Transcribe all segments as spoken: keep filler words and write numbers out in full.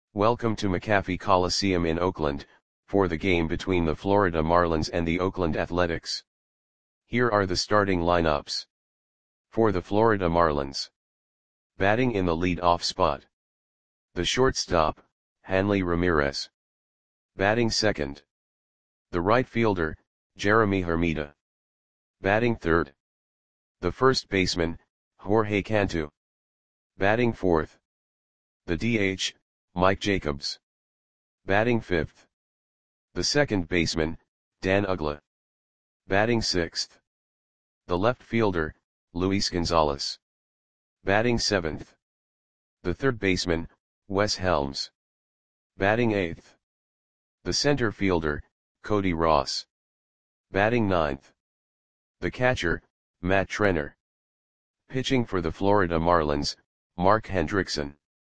Welcome to McAfee Coliseum in Oakland, for the game between the Florida Marlins and the Oakland Athletics. Here are the starting lineups. For the Florida Marlins. Batting in the lead-off spot. The shortstop, Hanley Ramirez. Batting second. The right fielder, Jeremy Hermida. Batting third. The first baseman, Jorge Cantu. Batting fourth. The D H, Mike Jacobs. Batting fifth. The second baseman, Dan Uggla. Batting sixth. The left fielder, Luis Gonzalez. Batting seventh. The third baseman, Wes Helms. Batting eighth. The center fielder, Cody Ross. Batting ninth. The catcher, Matt Trenner. Pitching for the Florida Marlins, Mark Hendrickson.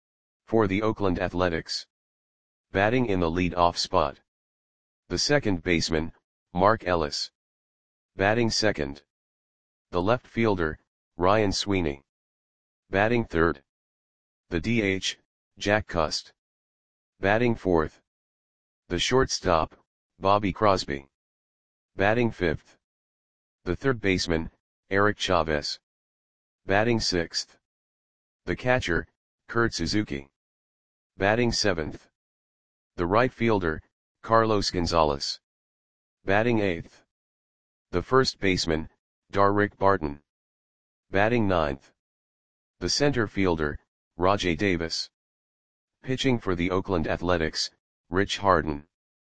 For the Oakland Athletics. Batting in the lead-off spot. The second baseman, Mark Ellis. Batting second. The left fielder, Ryan Sweeney. Batting third. The D H, Jack Cust. Batting fourth. The shortstop, Bobby Crosby. Batting fifth. The third baseman, Eric Chavez. Batting sixth. The catcher, Kurt Suzuki. Batting seventh. The right fielder, Carlos Gonzalez. Batting eighth. The first baseman, Darrick Barton. Batting ninth. The center fielder, Rajai Davis. Pitching for the Oakland Athletics, Rich Harden.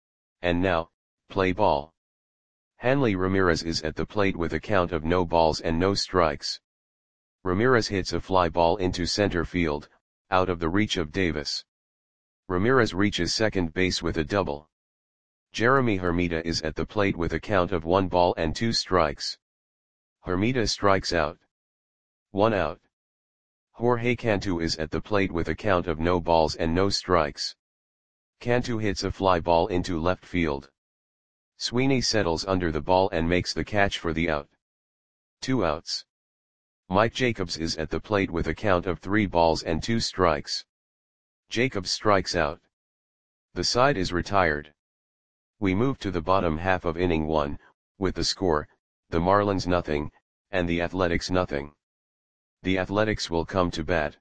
And now, play ball. Hanley Ramirez is at the plate with a count of no balls and no strikes. Ramirez hits a fly ball into center field, out of the reach of Davis. Ramirez reaches second base with a double. Jeremy Hermida is at the plate with a count of one ball and two strikes. Hermida strikes out. One out. Jorge Cantu is at the plate with a count of no balls and no strikes. Cantu hits a fly ball into left field. Sweeney settles under the ball and makes the catch for the out. Two outs. Mike Jacobs is at the plate with a count of three balls and two strikes. Jacobs strikes out. The side is retired. We move to the bottom half of inning one, with the score, the Marlins nothing, and the Athletics nothing. The Athletics will come to bat.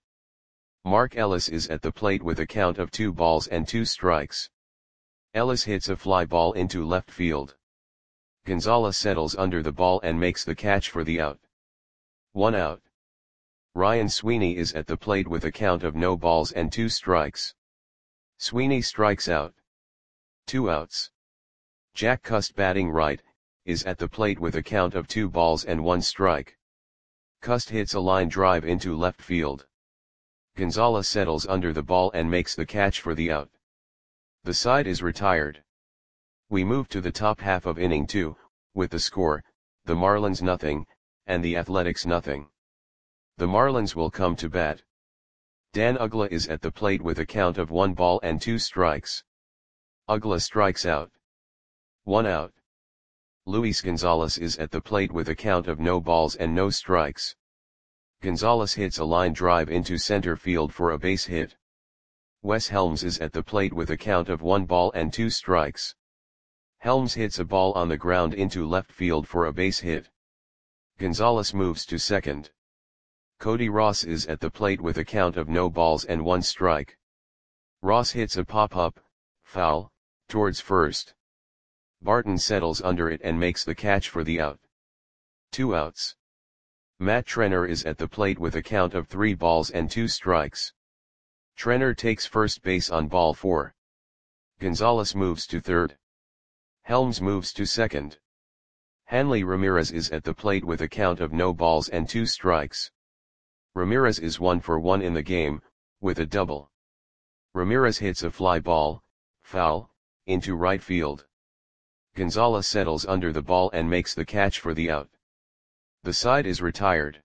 Mark Ellis is at the plate with a count of two balls and two strikes. Ellis hits a fly ball into left field. Gonzalez settles under the ball and makes the catch for the out. One out. Ryan Sweeney is at the plate with a count of no balls and two strikes. Sweeney strikes out. Two outs. Jack Cust batting right, is at the plate with a count of two balls and one strike. Cust hits a line drive into left field. Gonzalez settles under the ball and makes the catch for the out. The side is retired. We move to the top half of inning two, with the score, the Marlins nothing, and the Athletics nothing. The Marlins will come to bat. Dan Uggla is at the plate with a count of one ball and two strikes. Uggla strikes out. One out. Luis Gonzalez is at the plate with a count of no balls and no strikes. Gonzalez hits a line drive into center field for a base hit. Wes Helms is at the plate with a count of one ball and two strikes. Helms hits a ball on the ground into left field for a base hit. Gonzalez moves to second. Cody Ross is at the plate with a count of no balls and one strike. Ross hits a pop-up, foul, towards first. Barton settles under it and makes the catch for the out. Two outs. Matt Trenner is at the plate with a count of three balls and two strikes. Trenner takes first base on ball four. Gonzalez moves to third. Helms moves to second. Hanley Ramirez is at the plate with a count of no balls and two strikes. Ramirez is one for one in the game, with a double. Ramirez hits a fly ball, foul, into right field. Gonzalez settles under the ball and makes the catch for the out. The side is retired.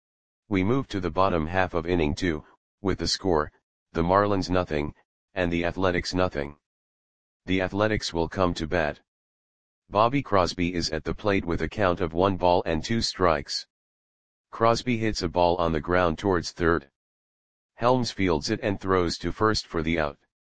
We move to the bottom half of inning two, with the score, the Marlins nothing, and the Athletics nothing. The Athletics will come to bat. Bobby Crosby is at the plate with a count of one ball and two strikes. Crosby hits a ball on the ground towards third. Helms fields it and throws to first for the out.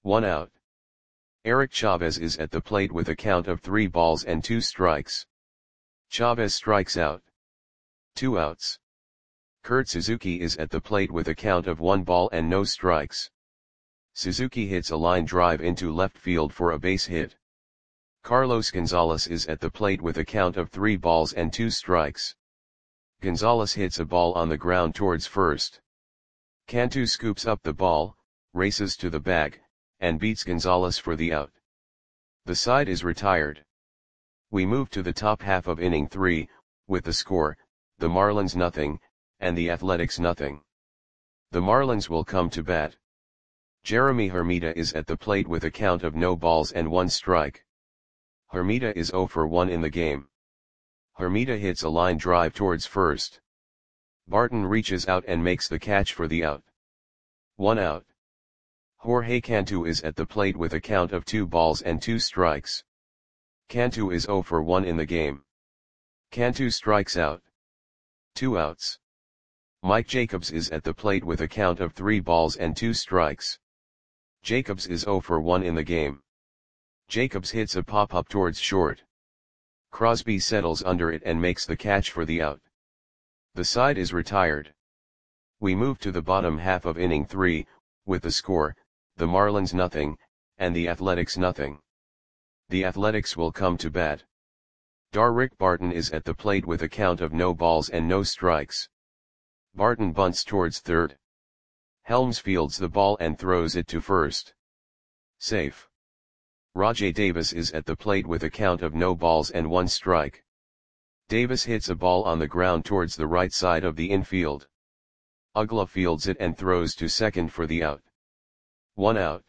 One out. Eric Chavez is at the plate with a count of three balls and two strikes. Chavez strikes out. Two outs. Kurt Suzuki is at the plate with a count of one ball and no strikes. Suzuki hits a line drive into left field for a base hit. Carlos Gonzalez is at the plate with a count of three balls and two strikes. Gonzalez hits a ball on the ground towards first. Cantu scoops up the ball, races to the bag, and beats Gonzalez for the out. The side is retired. We move to the top half of inning three, with the score, the Marlins nothing, and the Athletics nothing. The Marlins will come to bat. Jeremy Hermida is at the plate with a count of no balls and one strike. Hermida is oh for one in the game. Hermida hits a line drive towards first. Barton reaches out and makes the catch for the out. One out. Jorge Cantu is at the plate with a count of two balls and two strikes. Cantu is oh for one in the game. Cantu strikes out. Two outs. Mike Jacobs is at the plate with a count of three balls and two strikes. Jacobs is oh for one in the game. Jacobs hits a pop-up towards short. Crosby settles under it and makes the catch for the out. The side is retired. We move to the bottom half of inning three, with the score, the Marlins nothing, and the Athletics nothing. The Athletics will come to bat. Darrick Barton is at the plate with a count of no balls and no strikes. Barton bunts towards third. Helms fields the ball and throws it to first. Safe. Rajai Davis is at the plate with a count of no balls and one strike. Davis hits a ball on the ground towards the right side of the infield. Uggla fields it and throws to second for the out. One out.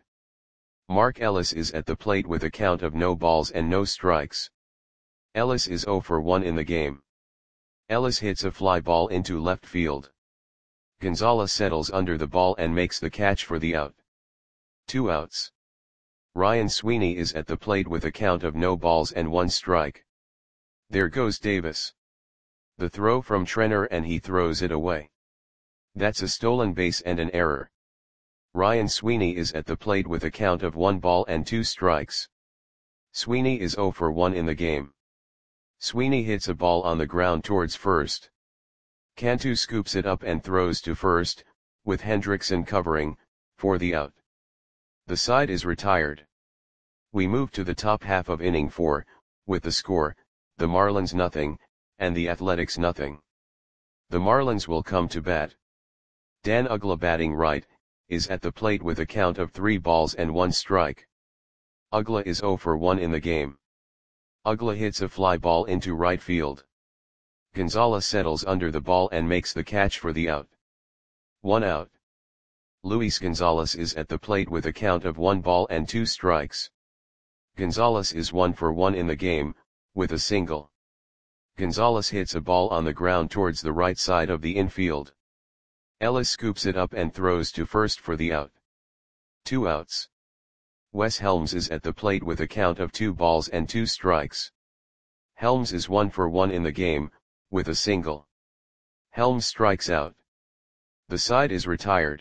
Mark Ellis is at the plate with a count of no balls and no strikes. Ellis is oh for one in the game. Ellis hits a fly ball into left field. Gonzalez settles under the ball and makes the catch for the out. Two outs. Ryan Sweeney is at the plate with a count of no balls and one strike. There goes Davis. The throw from Trenner and he throws it away. That's a stolen base and an error. Ryan Sweeney is at the plate with a count of one ball and two strikes. Sweeney is oh for one in the game. Sweeney hits a ball on the ground towards first. Cantu scoops it up and throws to first, with Hendrickson covering, for the out. The side is retired. We move to the top half of inning four, with the score, the Marlins nothing, and the Athletics nothing. The Marlins will come to bat. Dan Uggla batting right, is at the plate with a count of three balls and one strike. Uggla is oh for one in the game. Uggla hits a fly ball into right field. Gonzalez settles under the ball and makes the catch for the out. One out. Luis Gonzalez is at the plate with a count of one ball and two strikes. Gonzalez is one for one in the game, with a single. Gonzalez hits a ball on the ground towards the right side of the infield. Ellis scoops it up and throws to first for the out. Two outs. Wes Helms is at the plate with a count of two balls and two strikes. Helms is one for one in the game, with a single. Helms strikes out. The side is retired.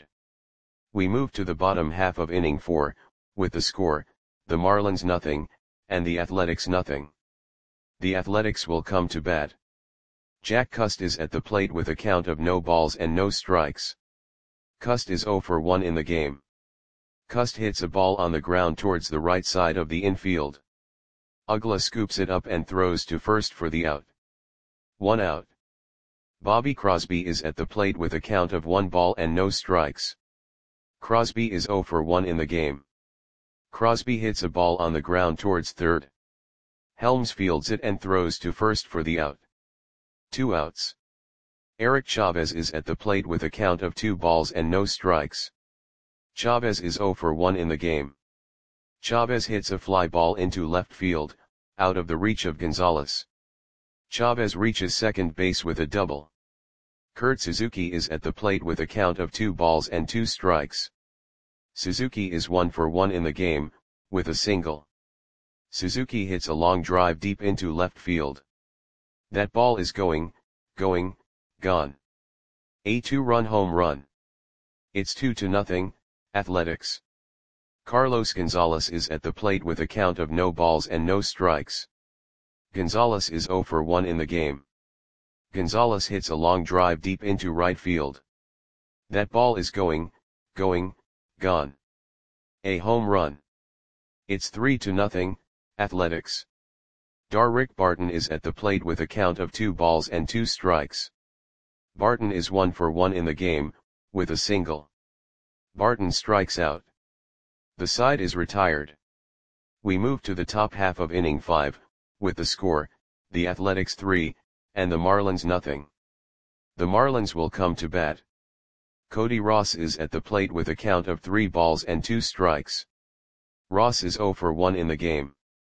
We move to the bottom half of inning four, with the score, the Marlins nothing, and the Athletics nothing. The Athletics will come to bat. Jack Cust is at the plate with a count of no balls and no strikes. Cust is oh for one in the game. Cust hits a ball on the ground towards the right side of the infield. Uggla scoops it up and throws to first for the out. One out. Bobby Crosby is at the plate with a count of one ball and no strikes. Crosby is oh for one in the game. Crosby hits a ball on the ground towards third. Helms fields it and throws to first for the out. Two outs. Eric Chavez is at the plate with a count of two balls and no strikes. Chavez is oh for one in the game. Chavez hits a fly ball into left field, out of the reach of Gonzalez. Chavez reaches second base with a double. Kurt Suzuki is at the plate with a count of two balls and two strikes. Suzuki is one for one in the game, with a single. Suzuki hits a long drive deep into left field. That ball is going, going, gone. A two-run home run. It's two to nothing, Athletics. Carlos Gonzalez is at the plate with a count of no balls and no strikes. Gonzalez is zero for one in the game. Gonzalez hits a long drive deep into right field. That ball is going, going, gone. A home run. It's three to nothing, Athletics. Darrick Barton is at the plate with a count of two balls and two strikes. Barton is one for one in the game, with a single. Barton strikes out. The side is retired. We move to the top half of inning five, with the score, the Athletics three, and the Marlins nothing. The Marlins will come to bat. Cody Ross is at the plate with a count of three balls and two strikes. Ross is zero for one in the game.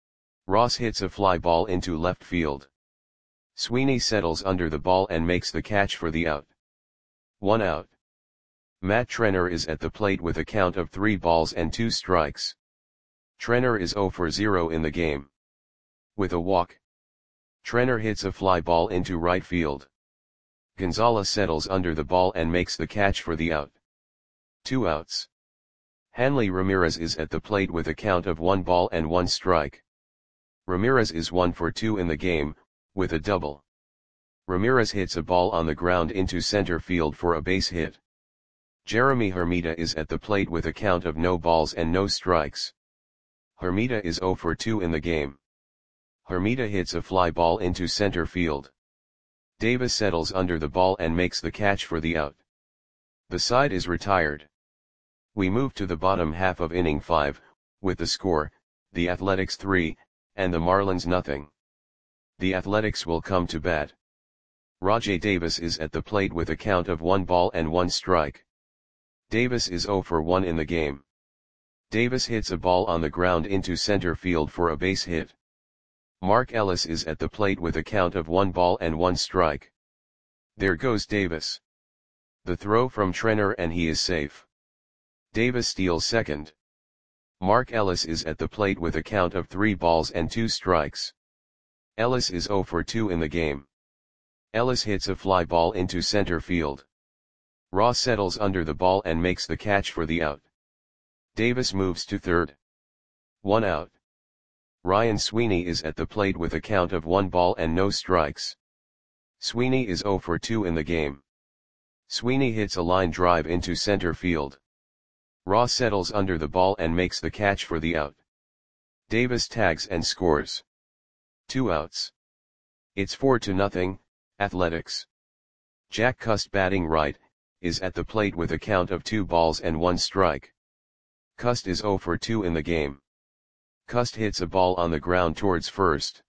Ross hits a fly ball into left field. Sweeney settles under the ball and makes the catch for the out. One out. Matt Trenner is at the plate with a count of three balls and two strikes. Trenner is zero for zero in the game. With a walk. Trenner hits a fly ball into right field. Gonzalez settles under the ball and makes the catch for the out. Two outs. Hanley Ramirez is at the plate with a count of one ball and one strike. Ramirez is one for two in the game, with a double. Ramirez hits a ball on the ground into center field for a base hit. Jeremy Hermida is at the plate with a count of no balls and no strikes. Hermida is zero for two in the game. Hermida hits a fly ball into center field. Davis settles under the ball and makes the catch for the out. The side is retired. We move to the bottom half of inning five, with the score, the Athletics three, and the Marlins nothing. The Athletics will come to bat. Rajai Davis is at the plate with a count of one ball and one strike. Davis is zero for one in the game. Davis hits a ball on the ground into center field for a base hit. Mark Ellis is at the plate with a count of one ball and one strike. There goes Davis. The throw from Trenner and he is safe. Davis steals second. Mark Ellis is at the plate with a count of three balls and two strikes. Ellis is zero for two in the game. Ellis hits a fly ball into center field. Ross settles under the ball and makes the catch for the out. Davis moves to third. One out. Ryan Sweeney is at the plate with a count of one ball and no strikes. Sweeney is zero for two in the game. Sweeney hits a line drive into center field. Ross settles under the ball and makes the catch for the out. Davis tags and scores. Two outs. It's four to nothing, Athletics. Jack Cust batting right, is at the plate with a count of two balls and one strike. Cust is zero for two in the game. Cust hits a ball on the ground towards first.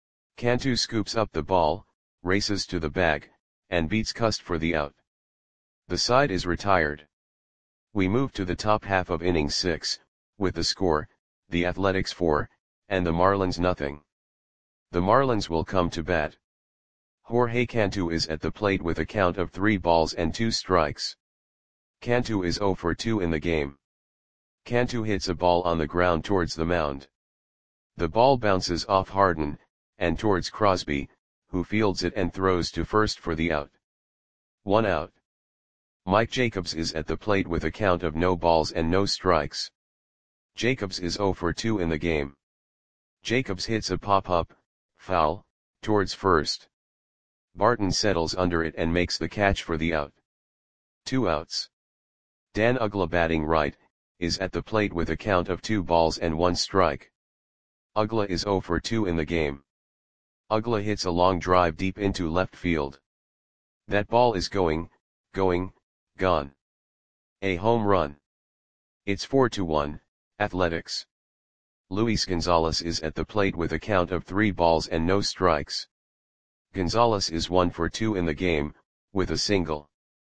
Cantu scoops up the ball, races to the bag, and beats Cust for the out. The side is retired. We move to the top half of inning six, with the score, the Athletics four, and the Marlins nothing. The Marlins will come to bat. Jorge Cantu is at the plate with a count of three balls and two strikes. Cantu is zero for two in the game. Cantu hits a ball on the ground towards the mound. The ball bounces off Harden, and towards Crosby, who fields it and throws to first for the out. One out. Mike Jacobs is at the plate with a count of no balls and no strikes. Jacobs is zero for two in the game. Jacobs hits a pop-up, foul, towards first. Barton settles under it and makes the catch for the out. Two outs. Dan Uggla batting right, is at the plate with a count of two balls and one strike. Uggla is zero for two in the game. Uggla hits a long drive deep into left field. That ball is going, going, gone. A home run. It's four to one, Athletics. Luis Gonzalez is at the plate with a count of three balls and no strikes. Gonzalez is one for two in the game, with a single.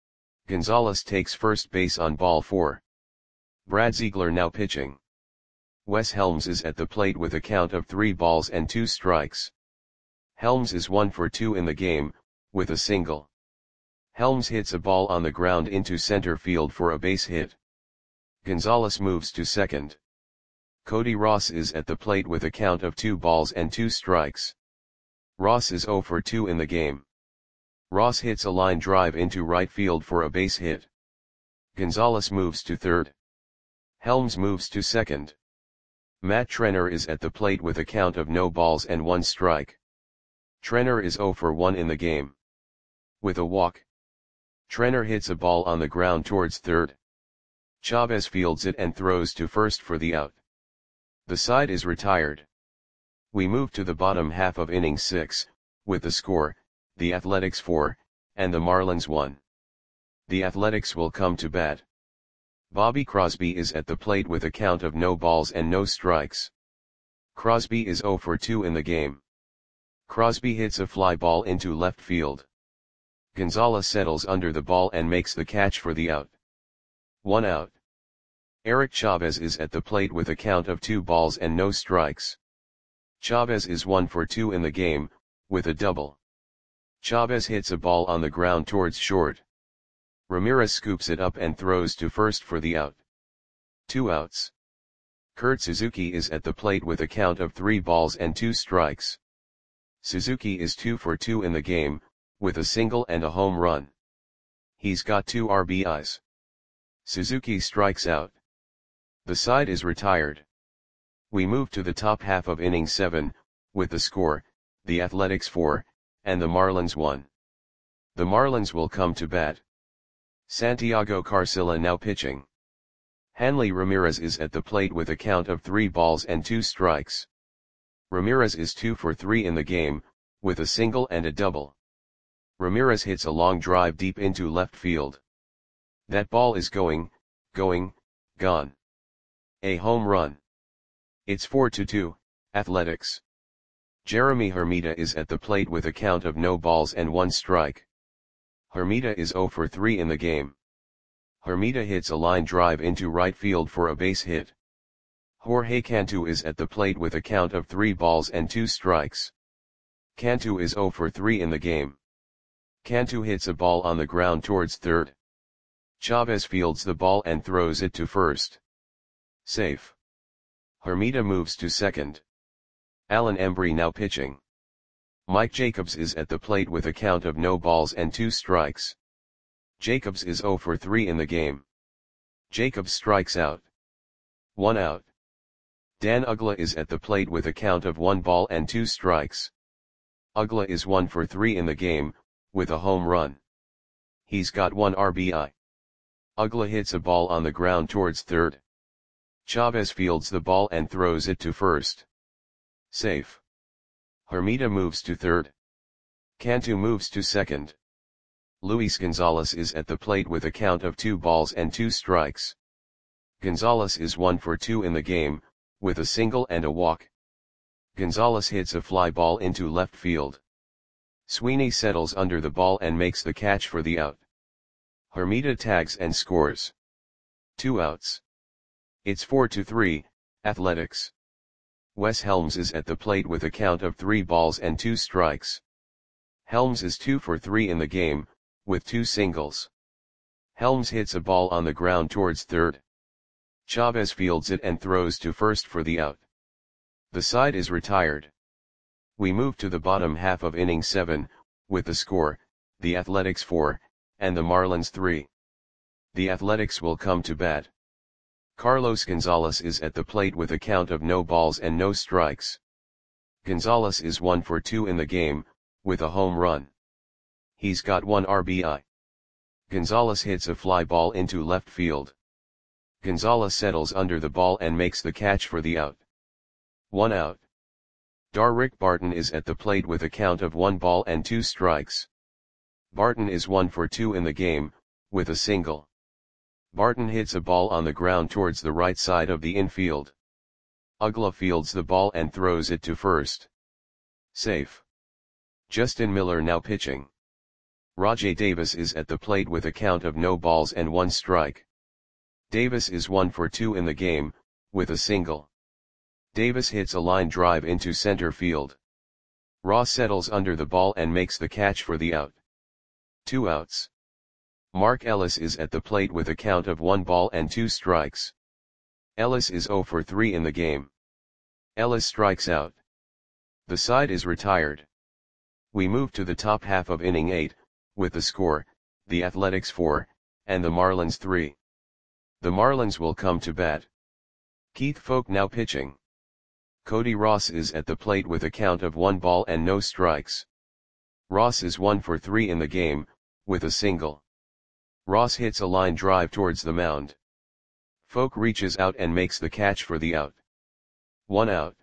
Gonzalez takes first base on ball four. Brad Ziegler now pitching. Wes Helms is at the plate with a count of three balls and two strikes. Helms is one for two in the game, with a single. Helms hits a ball on the ground into center field for a base hit. Gonzalez moves to second. Cody Ross is at the plate with a count of two balls and two strikes. Ross is zero for two in the game. Ross hits a line drive into right field for a base hit. Gonzalez moves to third. Helms moves to second. Matt Trenner is at the plate with a count of no balls and one strike. Trenner is zero for one in the game. With a walk, Trenner hits a ball on the ground towards third. Chavez fields it and throws to first for the out. The side is retired. We move to the bottom half of inning six, with the score, the Athletics four, and the Marlins one. The Athletics will come to bat. Bobby Crosby is at the plate with a count of no balls and no strikes. Crosby is zero for two in the game. Crosby hits a fly ball into left field. Gonzalez settles under the ball and makes the catch for the out. One out. Eric Chavez is at the plate with a count of two balls and no strikes. Chavez is one for two in the game, with a double. Chavez hits a ball on the ground towards short. Ramirez scoops it up and throws to first for the out. Two outs. Kurt Suzuki is at the plate with a count of three balls and two strikes. Suzuki is two for two in the game, with a single and a home run. He's got two R B Is. Suzuki strikes out. The side is retired. We move to the top half of inning seven, with the score, the Athletics four, and the Marlins one. The Marlins will come to bat. Santiago Carcilla now pitching. Hanley Ramirez is at the plate with a count of three balls and two strikes. Ramirez is two for three in the game, with a single and a double. Ramirez hits a long drive deep into left field. That ball is going, going, gone. A home run. It's four to two, Athletics. Jeremy Hermida is at the plate with a count of no balls and one strike. Hermida is zero for three in the game. Hermida hits a line drive into right field for a base hit. Jorge Cantu is at the plate with a count of three balls and two strikes. Cantu is zero for three in the game. Cantu hits a ball on the ground towards third. Chavez fields the ball and throws it to first. Safe. Hermida moves to second. Alan Embry now pitching. Mike Jacobs is at the plate with a count of no balls and two strikes. Jacobs is zero for three in the game. Jacobs strikes out. One out. Dan Uggla is at the plate with a count of one ball and two strikes. Uggla is one for three in the game, with a home run. He's got one R B I. Uggla hits a ball on the ground towards third. Chavez fields the ball and throws it to first. Safe. Hermida moves to third. Cantu moves to second. Luis Gonzalez is at the plate with a count of two balls and two strikes. Gonzalez is one for two in the game, with a single and a walk. Gonzalez hits a fly ball into left field. Sweeney settles under the ball and makes the catch for the out. Hermida tags and scores. Two outs. It's four to three, Athletics. Wes Helms is at the plate with a count of three balls and two strikes. Helms is two for three in the game, with two singles. Helms hits a ball on the ground towards third. Chavez fields it and throws to first for the out. The side is retired. We move to the bottom half of inning seven, with the score, the Athletics four, and the Marlins three. The Athletics will come to bat. Carlos Gonzalez is at the plate with a count of no balls and no strikes. Gonzalez is one for two in the game, with a home run. He's got one R B I. Gonzalez hits a fly ball into left field. Gonzalez settles under the ball and makes the catch for the out. One out. Darrick Barton is at the plate with a count of one ball and two strikes. Barton is one for two in the game, with a single. Barton hits a ball on the ground towards the right side of the infield. Uggla fields the ball and throws it to first. Safe. Justin Miller now pitching. Rajai Davis is at the plate with a count of no balls and one strike. Davis is one for two in the game, with a single. Davis hits a line drive into center field. Ross settles under the ball and makes the catch for the out. Two outs. Mark Ellis is at the plate with a count of one ball and two strikes. Ellis is zero for three in the game. Ellis strikes out. The side is retired. We move to the top half of inning eight, with the score, the Athletics four, and the Marlins three. The Marlins will come to bat. Keith Foulke now pitching. Cody Ross is at the plate with a count of one ball and no strikes. Ross is one for three in the game, with a single. Ross hits a line drive towards the mound. Foulke reaches out and makes the catch for the out. One out.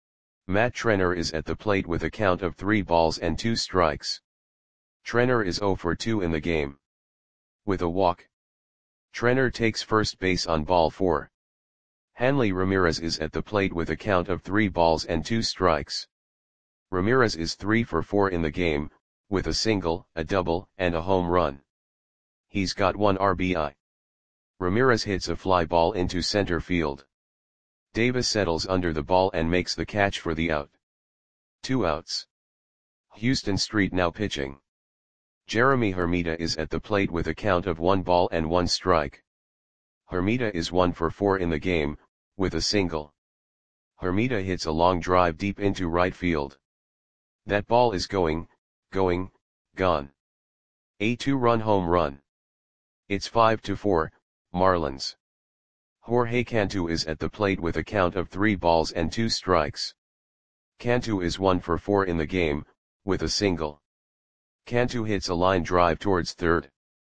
Matt Trenner is at the plate with a count of three balls and two strikes. Trenner is zero for two in the game. With a walk. Trenner takes first base on ball four. Hanley Ramirez is at the plate with a count of three balls and two strikes. Ramirez is three for four in the game, with a single, a double, and a home run. He's got one R B I. Ramirez hits a fly ball into center field. Davis settles under the ball and makes the catch for the out. Two outs. Houston Street now pitching. Jeremy Hermida is at the plate with a count of one ball and one strike. Hermida is one for four in the game, with a single. Hermida hits a long drive deep into right field. That ball is going, going, gone. A two-run home run. It's five to four, Marlins. Jorge Cantu is at the plate with a count of three balls and two strikes. Cantu is one for four in the game, with a single. Cantu hits a line drive towards third.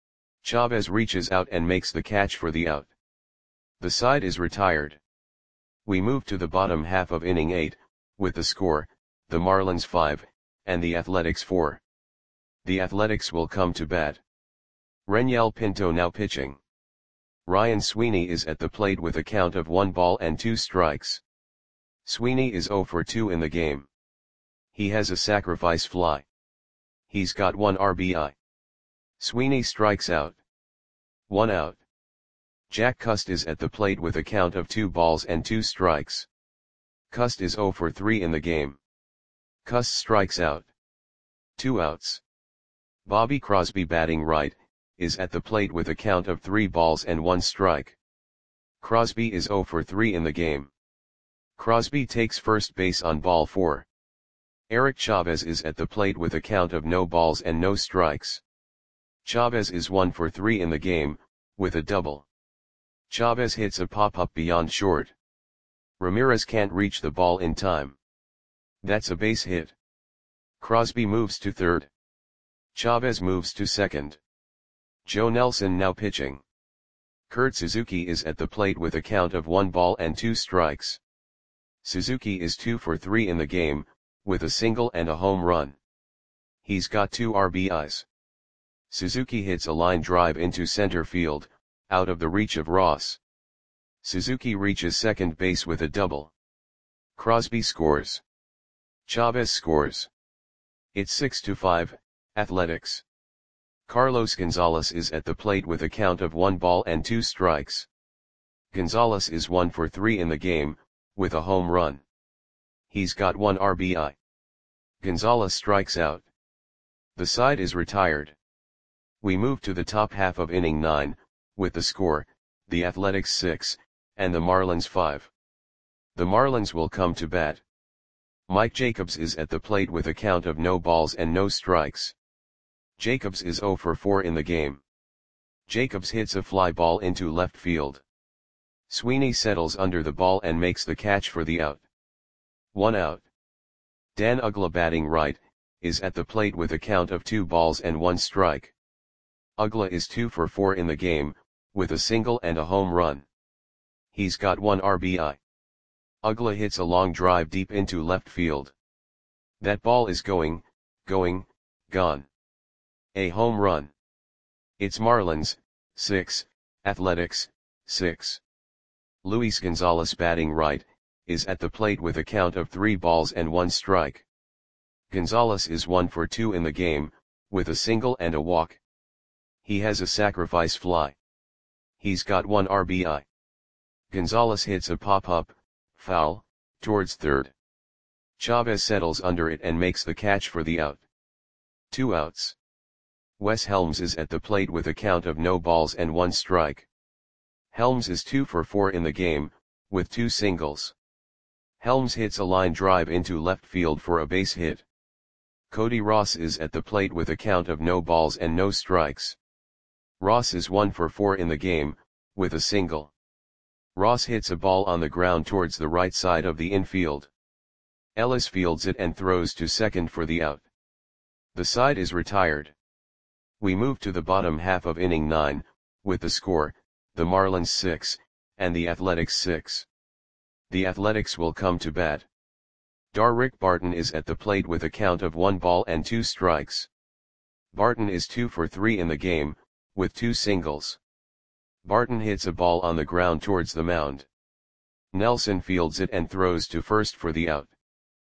Chavez reaches out and makes the catch for the out. The side is retired. We move to the bottom half of inning eight, with the score, the Marlins five, and the Athletics four. The Athletics will come to bat. Renyel Pinto now pitching. Ryan Sweeney is at the plate with a count of one ball and two strikes. Sweeney is zero for two in the game. He has a sacrifice fly. He's got one R B I. Sweeney strikes out. One out. Jack Cust is at the plate with a count of two balls and two strikes. Cust is zero for three in the game. Cust strikes out. Two outs. Bobby Crosby batting right, is at the plate with a count of three balls and one strike. Crosby is zero for three in the game. Crosby takes first base on ball four. Eric Chavez is at the plate with a count of no balls and no strikes. Chavez is one for three in the game, with a double. Chavez hits a pop-up beyond short. Ramirez can't reach the ball in time. That's a base hit. Crosby moves to third. Chavez moves to second. Joe Nelson now pitching. Kurt Suzuki is at the plate with a count of one ball and two strikes. Suzuki is two for three in the game, with a single and a home run. He's got two R B Is. Suzuki hits a line drive into center field, out of the reach of Ross. Suzuki reaches second base with a double. Crosby scores. Chavez scores. It's six to five, Athletics. Carlos Gonzalez is at the plate with a count of one ball and two strikes. Gonzalez is one for three in the game, with a home run. He's got one R B I. Gonzalez strikes out. The side is retired. We move to the top half of inning nine, with the score, the Athletics six, and the Marlins five. The Marlins will come to bat. Mike Jacobs is at the plate with a count of no balls and no strikes. Jacobs is zero for four in the game. Jacobs hits a fly ball into left field. Sweeney settles under the ball and makes the catch for the out. One out. Dan Uggla batting right, is at the plate with a count of two balls and one strike. Uggla is two for four in the game, with a single and a home run. He's got one R B I. Uggla hits a long drive deep into left field. That ball is going, going, gone. A home run. It's Marlins, six, Athletics, six. Luis Gonzalez batting right, is at the plate with a count of three balls and one strike. Gonzalez is one for two in the game, with a single and a walk. He has a sacrifice fly. He's got one R B I. Gonzalez hits a pop-up, foul, towards third. Chavez settles under it and makes the catch for the out. Two outs. Wes Helms is at the plate with a count of no balls and one strike. Helms is two for four in the game, with two singles. Helms hits a line drive into left field for a base hit. Cody Ross is at the plate with a count of no balls and no strikes. Ross is one for four in the game, with a single. Ross hits a ball on the ground towards the right side of the infield. Ellis fields it and throws to second for the out. The side is retired. We move to the bottom half of inning nine, with the score, the Marlins six, and the Athletics six. The Athletics will come to bat. Darrick Barton is at the plate with a count of one ball and two strikes. Barton is two for three in the game, with two singles. Barton hits a ball on the ground towards the mound. Nelson fields it and throws to first for the out.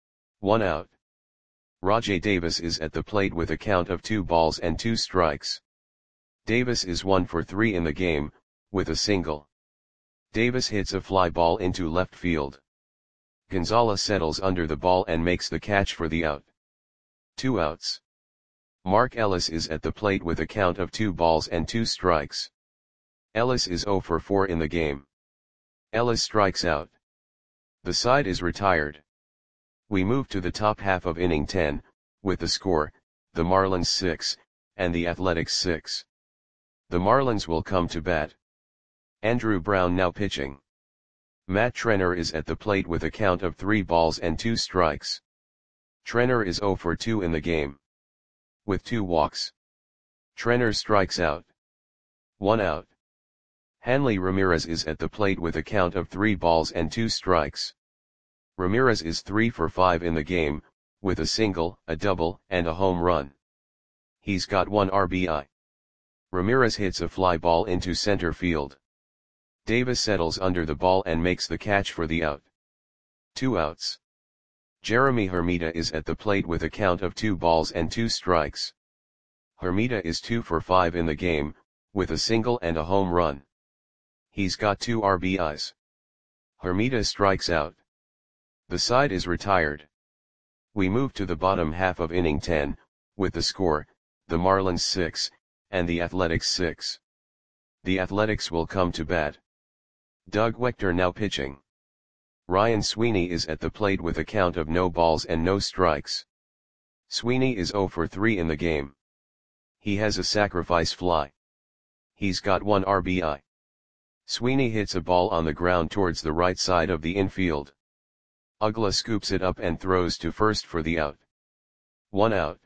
One out. Rajai Davis is at the plate with a count of two balls and two strikes. Davis is one for three in the game, with a single. Davis hits a fly ball into left field. Gonzalez settles under the ball and makes the catch for the out. Two outs. Mark Ellis is at the plate with a count of two balls and two strikes. Ellis is zero for four in the game. Ellis strikes out. The side is retired. We move to the top half of inning ten, with the score, the Marlins six, and the Athletics six. The Marlins will come to bat. Andrew Brown now pitching. Matt Trenner is at the plate with a count of three balls and two strikes. Trenner is zero for two in the game. With two walks. Trenner strikes out. One out. Hanley Ramirez is at the plate with a count of three balls and two strikes. Ramirez is three for five in the game, with a single, a double, and a home run. He's got one R B I. Ramirez hits a fly ball into center field. Davis settles under the ball and makes the catch for the out. Two outs. Jeremy Hermida is at the plate with a count of two balls and two strikes. Hermida is two for five in the game, with a single and a home run. He's got two R B Is. Hermida strikes out. The side is retired. We move to the bottom half of inning ten, with the score, the Marlins six, and the Athletics six. The Athletics will come to bat. Doug Wechter now pitching. Ryan Sweeney is at the plate with a count of no balls and no strikes. Sweeney is zero for three in the game. He has a sacrifice fly. He's got one R B I. Sweeney hits a ball on the ground towards the right side of the infield. Uggla scoops it up and throws to first for the out. One out.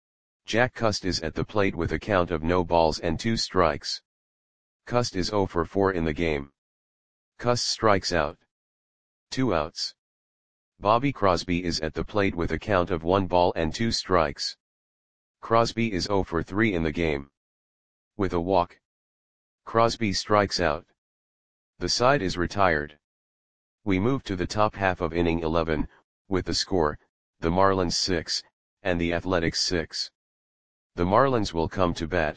Jack Cust is at the plate with a count of no balls and two strikes. Cust is zero for four in the game. Cust strikes out. Two outs. Bobby Crosby is at the plate with a count of one ball and two strikes. Crosby is zero for three in the game. With a walk. Crosby strikes out. The side is retired. We move to the top half of inning eleven, with the score, the Marlins six, and the Athletics six. The Marlins will come to bat.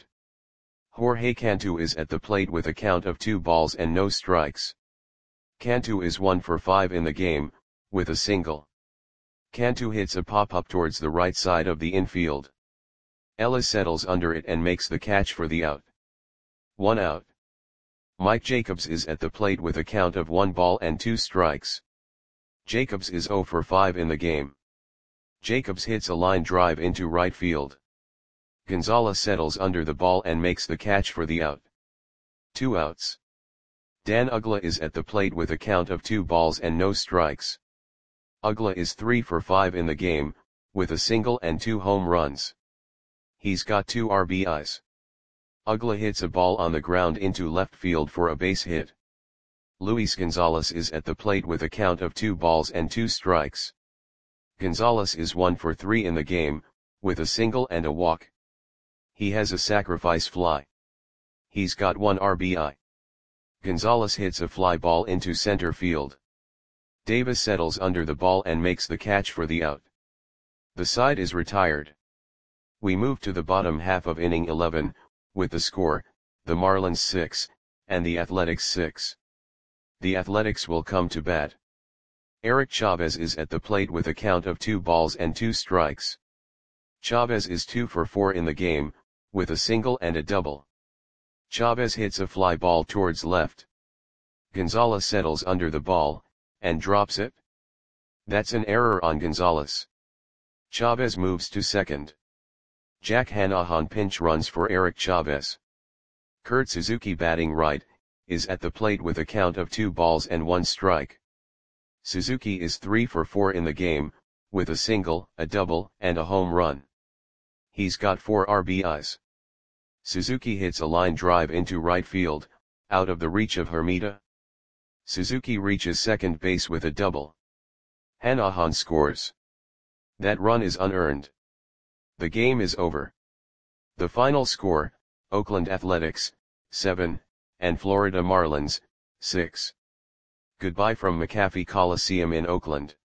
Jorge Cantu is at the plate with a count of two balls and no strikes. Cantu is one for five in the game, with a single. Cantu hits a pop-up towards the right side of the infield. Ellis settles under it and makes the catch for the out. One out. Mike Jacobs is at the plate with a count of one ball and two strikes. Jacobs is zero for five in the game. Jacobs hits a line drive into right field. Gonzalez settles under the ball and makes the catch for the out. Two outs. Dan Uggla is at the plate with a count of two balls and no strikes. Uggla is three for five in the game, with a single and two home runs. He's got two R B Is. Uggla hits a ball on the ground into left field for a base hit. Luis Gonzalez is at the plate with a count of two balls and two strikes. Gonzalez is one for three in the game, with a single and a walk. He has a sacrifice fly. He's got one R B I. Gonzalez hits a fly ball into center field. Davis settles under the ball and makes the catch for the out. The side is retired. We move to the bottom half of inning eleven, with the score, the Marlins six, and the Athletics six. The Athletics will come to bat. Eric Chavez is at the plate with a count of two balls and two strikes. Chavez is two for four in the game, with a single and a double. Chavez hits a fly ball towards left. Gonzalez settles under the ball, and drops it. That's an error on Gonzalez. Chavez moves to second. Jack Hanahan pinch runs for Eric Chavez. Kurt Suzuki batting right, is at the plate with a count of two balls and one strike. Suzuki is three for four in the game, with a single, a double, and a home run. He's got four R B Is. Suzuki hits a line drive into right field, out of the reach of Hermida. Suzuki reaches second base with a double. Hanahan scores. That run is unearned. The game is over. The final score, Oakland Athletics, seven, and Florida Marlins, six. Goodbye from McAfee Coliseum in Oakland.